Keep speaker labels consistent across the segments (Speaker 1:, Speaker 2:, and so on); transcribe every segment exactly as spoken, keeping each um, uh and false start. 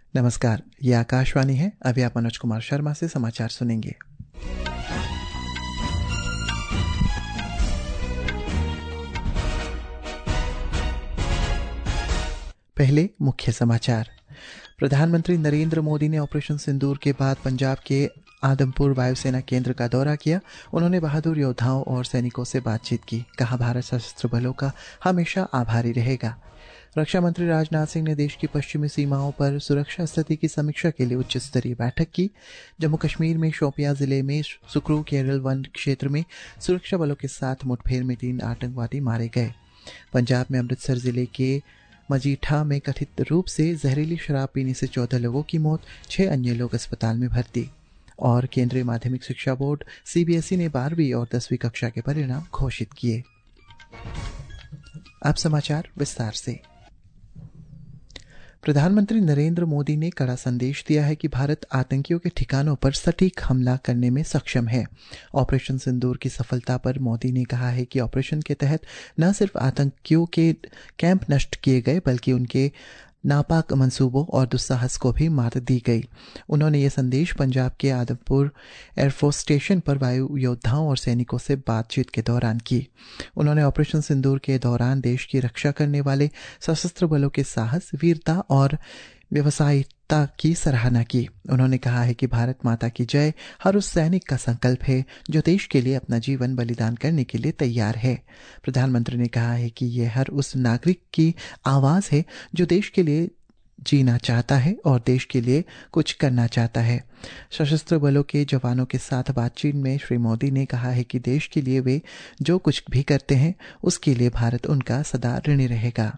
Speaker 1: नमस्कार, ये आकाशवाणी है। अभी आप मनोज कुमार शर्मा से समाचार सुनेंगे। पहले मुख्य समाचार। प्रधानमंत्री नरेंद्र मोदी ने ऑपरेशन सिंदूर के बाद पंजाब के आदमपुर वायुसेना केंद्र का दौरा किया। उन्होंने बहादुर योद्धाओं और सैनिकों से बातचीत की। कहा, भारत सशस्त्र बलों का हमेशा आभारी रहेगा। रक्षा मंत्री राजनाथ सिंह ने देश की पश्चिमी सीमाओं पर सुरक्षा स्थिति की समीक्षा के लिए उच्च स्तरीय बैठक की। जम्मू कश्मीर में शोपियां जिले में सुकरू केरल वन क्षेत्र में सुरक्षा बलों के साथ मुठभेड़ में तीन आतंकवादी मारे गए। पंजाब में अमृतसर जिले के मजीठा में कथित रूप से जहरीली शराब पीने से चौदह लोगों की मौत, छह अन्य लोग अस्पताल में भर्ती। और केंद्रीय माध्यमिक शिक्षा बोर्ड सीबीएसई ने बारहवीं और दसवीं कक्षा के परिणाम घोषित किए। अब समाचार विस्तार से। प्रधानमंत्री नरेंद्र मोदी ने कड़ा संदेश दिया है कि भारत आतंकियों के ठिकानों पर सटीक हमला करने में सक्षम है। ऑपरेशन सिंदूर की सफलता पर मोदी ने कहा है कि ऑपरेशन के तहत न सिर्फ आतंकियों के कैंप नष्ट किए गए, बल्कि उनके नापाक मंसूबों और दुस्साहस को भी मात दी गई। उन्होंने ये संदेश पंजाब के आदमपुर एयरफोर्स स्टेशन पर वायु योद्धाओं और सैनिकों से बातचीत के दौरान की। उन्होंने ऑपरेशन सिंदूर के दौरान देश की रक्षा करने वाले सशस्त्र बलों के साहस, वीरता और व्यवसायिकता की सराहना की। उन्होंने कहा है कि भारत माता की जय हर उस सैनिक का संकल्प है जो देश के लिए अपना जीवन बलिदान करने के लिए तैयार है। प्रधानमंत्री ने कहा है कि यह हर उस नागरिक की आवाज है जो देश के लिए जीना चाहता है और देश के लिए कुछ करना चाहता है। सशस्त्र बलों के जवानों के साथ बातचीत में श्री मोदी ने कहा है कि देश के लिए वे जो कुछ भी करते हैं उसके लिए भारत उनका सदा ऋणी रहेगा।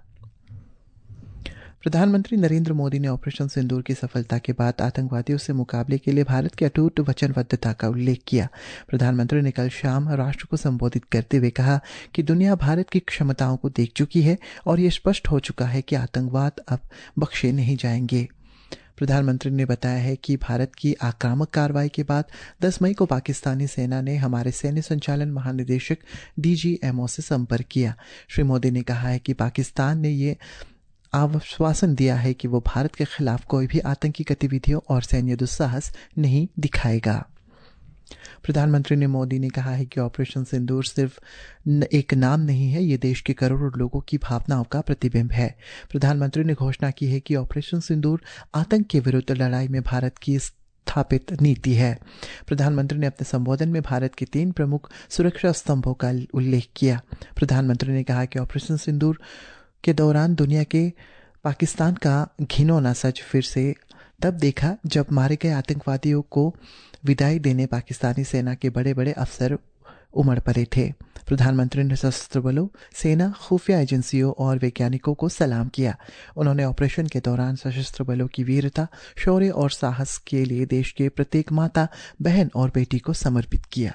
Speaker 1: प्रधानमंत्री नरेंद्र मोदी ने ऑपरेशन सिंदूर की सफलता के बाद आतंकवादियों से मुकाबले के लिए भारत की अटूट वचनबद्धता का उल्लेख किया। प्रधानमंत्री ने कल शाम राष्ट्र को संबोधित करते हुए कहा कि दुनिया भारत की क्षमताओं को देख चुकी है और ये स्पष्ट हो चुका है कि आतंकवाद अब बख्शे नहीं जाएंगे। प्रधानमंत्री ने बताया है कि भारत की आक्रामक कार्रवाई के बाद दस मई को पाकिस्तानी सेना ने हमारे सैन्य संचालन महानिदेशक डीजीएमओ से संपर्क किया। श्री मोदी ने कहा है कि पाकिस्तान ने ये आश्वासन दिया है कि वो भारत के खिलाफ कोई भी आतंकी गतिविधियों और सैन्य दुस्साहस नहीं दिखाएगा। प्रधानमंत्री ने मोदी ने कहा है कि ऑपरेशन सिंदूर सिर्फ एक नाम नहीं है, ये देश के करोड़ों लोगों की भावनाओं का प्रतिबिंब है। प्रधानमंत्री ने घोषणा की है कि ऑपरेशन सिंदूर आतंक के विरुद्ध लड़ाई में भारत की स्थापित नीति है। प्रधानमंत्री ने अपने संबोधन में भारत के तीन प्रमुख सुरक्षा स्तंभों का उल्लेख किया। प्रधानमंत्री ने कहा कि ऑपरेशन सिंदूर के दौरान दुनिया के पाकिस्तान का घिनौना सच फिर से तब देखा जब मारे गए आतंकवादियों को विदाई देने पाकिस्तानी सेना के बड़े बड़े अफसर उमड़ पड़े थे। प्रधानमंत्री ने सशस्त्र बलों, सेना, खुफिया एजेंसियों और वैज्ञानिकों को सलाम किया। उन्होंने ऑपरेशन के दौरान सशस्त्र बलों की वीरता, शौर्य और साहस के लिए देश के प्रत्येक माता, बहन और बेटी को समर्पित किया।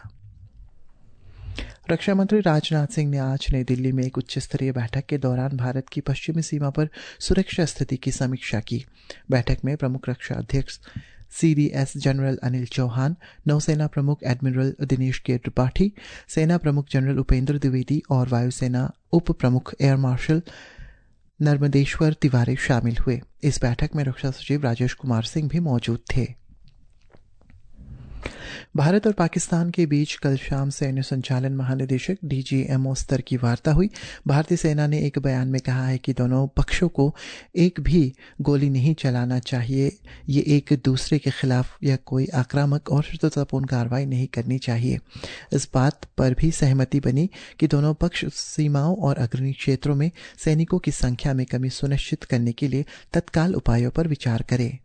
Speaker 1: रक्षा मंत्री राजनाथ सिंह ने आज नई दिल्ली में एक उच्च स्तरीय बैठक के दौरान भारत की पश्चिमी सीमा पर सुरक्षा स्थिति की समीक्षा की। बैठक में प्रमुख रक्षा अध्यक्ष सीडीएस जनरल अनिल चौहान, नौसेना प्रमुख एडमिरल दिनेश के त्रिपाठी, सेना प्रमुख जनरल उपेंद्र द्विवेदी और वायुसेना उप प्रमुख एयर मार्शल नर्मदेश्वर तिवारी शामिल हुए। इस बैठक में रक्षा सचिव राजेश कुमार सिंह भी मौजूद थे। भारत और पाकिस्तान के बीच कल शाम सैन्य संचालन महानिदेशक डीजीएमओ स्तर की वार्ता हुई। भारतीय सेना ने एक बयान में कहा है कि दोनों पक्षों को एक भी गोली नहीं चलाना चाहिए, ये एक दूसरे के खिलाफ या कोई आक्रामक और शत्रुतापूर्ण कार्रवाई नहीं करनी चाहिए। इस बात पर भी सहमति बनी कि दोनों पक्ष सीमाओं और अग्रणी क्षेत्रों में सैनिकों की संख्या में कमी सुनिश्चित करने के लिए तत्काल उपायों पर विचार करें।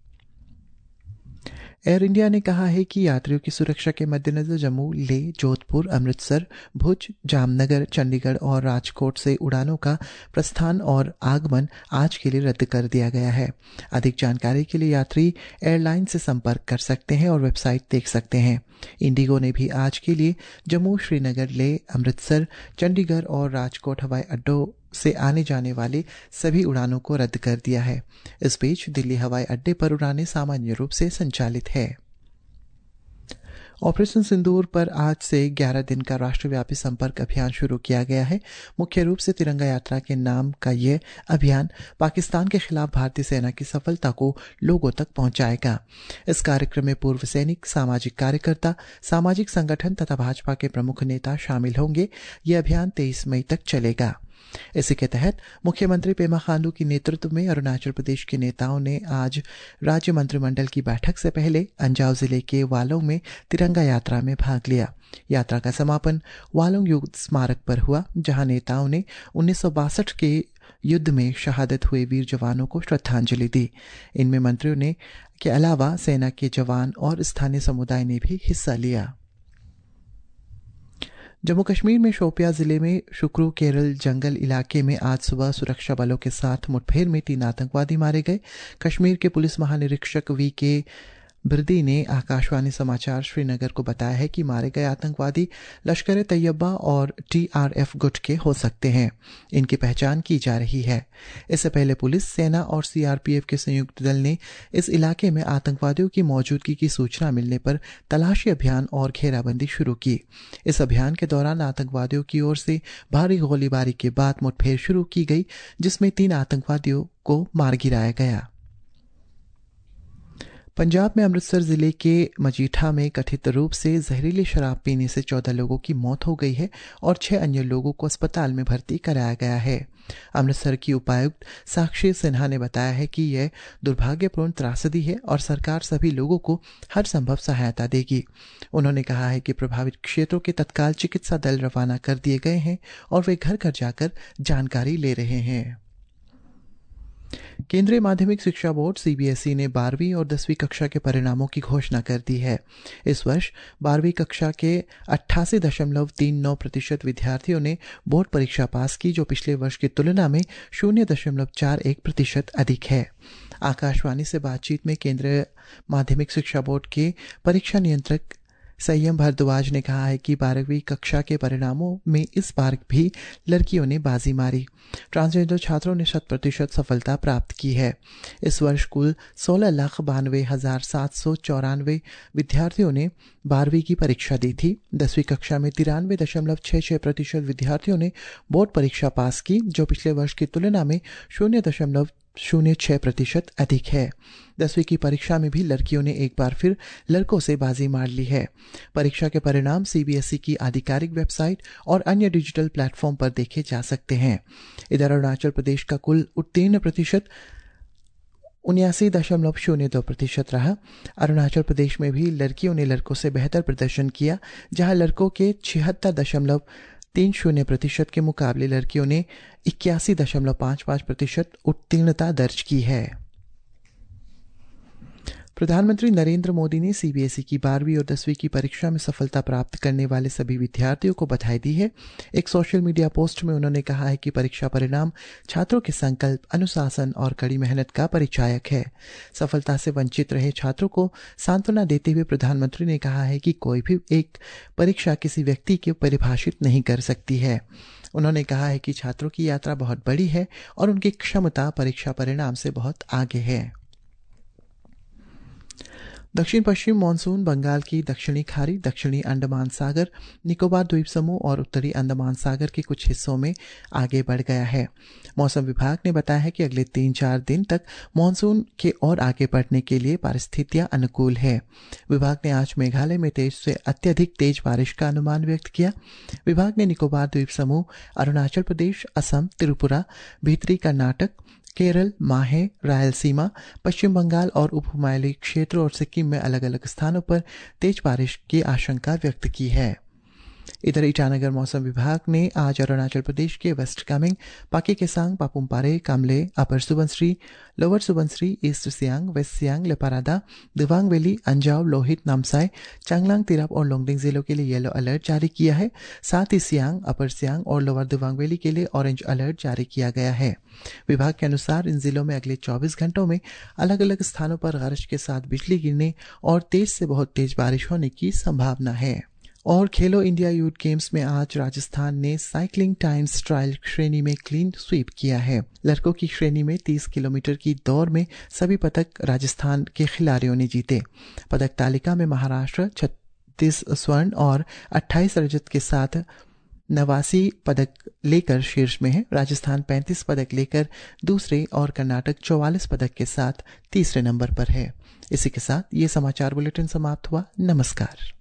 Speaker 1: एयर इंडिया ने कहा है कि यात्रियों की सुरक्षा के मद्देनजर जम्मू, लेह, जोधपुर, अमृतसर, भुज, जामनगर, चंडीगढ़ और राजकोट से उड़ानों का प्रस्थान और आगमन आज के लिए रद्द कर दिया गया है। अधिक जानकारी के लिए यात्री एयरलाइन से संपर्क कर सकते हैं और वेबसाइट देख सकते हैं। इंडिगो ने भी आज के लिए जम्मू, श्रीनगर, लेह, अमृतसर, चंडीगढ़ और राजकोट हवाई अड्डों से आने जाने वाले सभी उड़ानों को रद्द कर दिया है। इस बीच दिल्ली हवाई अड्डे पर उड़ानें सामान्य रूप से संचालित है। ऑपरेशन सिंदूर पर आज से ग्यारह दिन का राष्ट्रव्यापी संपर्क अभियान शुरू किया गया है। मुख्य रूप से तिरंगा यात्रा के नाम का यह अभियान पाकिस्तान के खिलाफ भारतीय सेना की सफलता को लोगों तक पहुंचाएगा। इस कार्यक्रम में पूर्व सैनिक, सामाजिक कार्यकर्ता, सामाजिक संगठन तथा भाजपा के प्रमुख नेता शामिल होंगे। यह अभियान तेईस मई तक चलेगा। इसी के तहत मुख्यमंत्री पेमा खांडू के नेतृत्व में अरुणाचल प्रदेश के नेताओं ने आज राज्य मंत्रिमंडल की बैठक से पहले अंजाव जिले के वालोंग में तिरंगा यात्रा में भाग लिया। यात्रा का समापन वालोंग युद्ध स्मारक पर हुआ, जहां नेताओं ने उन्नीस सौ बासठ के युद्ध में शहादत हुए वीर जवानों को श्रद्धांजलि दी। इनमें मंत्रियों ने के अलावा सेना के जवान और स्थानीय समुदाय ने भी हिस्सा लिया। जम्मू कश्मीर में शोपियां जिले में शुक्रू केरल जंगल इलाके में आज सुबह सुरक्षा बलों के साथ मुठभेड़ में तीन आतंकवादी मारे गए। कश्मीर के पुलिस महानिरीक्षक वी के बिरदी ने आकाशवाणी समाचार श्रीनगर को बताया है कि मारे गए आतंकवादी लश्कर तैयबा और टीआरएफ गुट के हो सकते हैं। इनकी पहचान की जा रही है। इससे पहले पुलिस, सेना और सीआरपीएफ के संयुक्त दल ने इस इलाके में आतंकवादियों की मौजूदगी की सूचना मिलने पर तलाशी अभियान और घेराबंदी शुरू की। इस अभियान के दौरान आतंकवादियों की ओर से भारी गोलीबारी के बाद मुठभेड़ शुरू की गई, जिसमें तीन आतंकवादियों को मार गिराया गया। पंजाब में अमृतसर जिले के मजीठा में कथित रूप से जहरीली शराब पीने से चौदह लोगों की मौत हो गई है और छह अन्य लोगों को अस्पताल में भर्ती कराया गया है। अमृतसर की उपायुक्त साक्षी सिन्हा ने बताया है कि यह दुर्भाग्यपूर्ण त्रासदी है और सरकार सभी लोगों को हर संभव सहायता देगी। उन्होंने कहा है कि प्रभावित क्षेत्रों के तत्काल चिकित्सा दल रवाना कर दिए गए हैं और वे घर घर जाकर जानकारी ले रहे हैं। केंद्रीय माध्यमिक शिक्षा बोर्ड सीबीएसई ने बारहवीं और दसवीं कक्षा के परिणामों की घोषणा कर दी है। इस वर्ष बारहवीं कक्षा के अट्ठासी दशमलव तीन नौ प्रतिशत विद्यार्थियों ने बोर्ड परीक्षा पास की, जो पिछले वर्ष की तुलना में शून्य दशमलव चार एक प्रतिशत अधिक है। आकाशवाणी से बातचीत में केंद्रीय माध्यमिक शिक्षा बोर्ड के परीक्षा नियंत्रक संयम भारद्वाज ने कहा है कि बारहवीं कक्षा के परिणामों में इस बार भी लड़कियों ने बाजी मारी। ट्रांसजेंडर छात्रों ने शत प्रतिशत सफलता प्राप्त की है। इस वर्ष कुल सोलह लाख बानवे हजार सात सौ चौरानवे विद्यार्थियों ने बारहवीं की परीक्षा दी थी। दसवीं कक्षा में तिरानवे दशमलव छह छह प्रतिशत विद्यार्थियों ने बोर्ड परीक्षा पास की, जो पिछले वर्ष की तुलना में शून्य दशमलव शून्य छह प्रतिशत अधिक है। दसवीं की परीक्षा में भी लड़कियों ने एक बार फिर लड़कों से बाजी मार ली है। परीक्षा के परिणाम सीबीएसई की आधिकारिक वेबसाइट और अन्य डिजिटल प्लेटफॉर्म पर देखे जा सकते हैं। इधर अरुणाचल प्रदेश का कुल उत्तीर्ण प्रतिशत उन्यासी दशमलव शून्य दो प्रतिशत रहा। अरुणाचल प्रदेश में भी लड़कियों ने लड़कों से बेहतर प्रदर्शन किया, जहां लड़कों के छिहत्तर दशमलव तीन शून्य प्रतिशत के मुकाबले लड़कियों ने इक्यासी दशमलव पाँच पाँच प्रतिशत उत्तीर्णता दर्ज की है। प्रधानमंत्री नरेंद्र मोदी ने सीबीएसई की बारहवीं और दसवीं की परीक्षा में सफलता प्राप्त करने वाले सभी विद्यार्थियों को बधाई दी है। एक सोशल मीडिया पोस्ट में उन्होंने कहा है कि परीक्षा परिणाम छात्रों के संकल्प, अनुशासन और कड़ी मेहनत का परिचायक है। सफलता से वंचित रहे छात्रों को सांत्वना देते हुए प्रधानमंत्री ने कहा है कि कोई भी एक परीक्षा किसी व्यक्ति को परिभाषित नहीं कर सकती है। उन्होंने कहा है कि छात्रों की यात्रा बहुत बड़ी है और उनकी क्षमता परीक्षा परिणाम से बहुत आगे है। दक्षिण पश्चिम मानसून बंगाल की दक्षिणी खाड़ी, दक्षिणी अंडमान सागर, निकोबार द्वीप समूह और उत्तरी अंडमान सागर के कुछ हिस्सों में आगे बढ़ गया है। मौसम विभाग ने बताया है कि अगले तीन चार दिन तक मानसून के और आगे बढ़ने के लिए परिस्थितियां अनुकूल है। विभाग ने आज मेघालय में तेज से अत्यधिक तेज बारिश का अनुमान व्यक्त किया। विभाग ने निकोबार द्वीप समूह, अरुणाचल प्रदेश, असम, त्रिपुरा, भीतरी कर्नाटक, केरल, माहे, रायलसीमा, पश्चिम बंगाल और उप हिमालयी क्षेत्रों और सिक्किम में अलग अलग स्थानों पर तेज बारिश की आशंका व्यक्त की है। इधर ईटानगर मौसम विभाग ने आज अरुणाचल प्रदेश के west Kameng, Pakke Kessang, Papumpare, Kamle, upper Subansiri, lower Subansiri, east Siang, west Siang, Leparada, Dibang valley, Anjaw, Lohit, Namsai, Changlang, Tirap और लोंगडिंग जिलों के लिए येलो अलर्ट जारी किया है। साथ ही सियांग, अपर सियांग और लोअर दिबांग वैली के लिए ऑरेंज अलर्ट जारी किया गया है। विभाग के अनुसार इन जिलों में अगले चौबीस घंटों में अलग अलग स्थानों पर गरज के साथ बिजली गिरने और तेज से बहुत तेज बारिश होने की संभावना है। और खेलो इंडिया यूथ गेम्स में आज राजस्थान ने साइकिलिंग टाइम्स ट्रायल श्रेणी में क्लीन स्वीप किया है। लड़कों की श्रेणी में तीस किलोमीटर की दौड़ में सभी पदक राजस्थान के खिलाड़ियों ने जीते। पदक तालिका में महाराष्ट्र तीस स्वर्ण और अट्ठाईस रजत के साथ नवासी पदक लेकर शीर्ष में है। राजस्थान पैंतीस पदक लेकर दूसरे और कर्नाटक चौवालीस पदक के साथ तीसरे नंबर पर है। इसी के साथ ये समाचार बुलेटिन समाप्त हुआ। नमस्कार।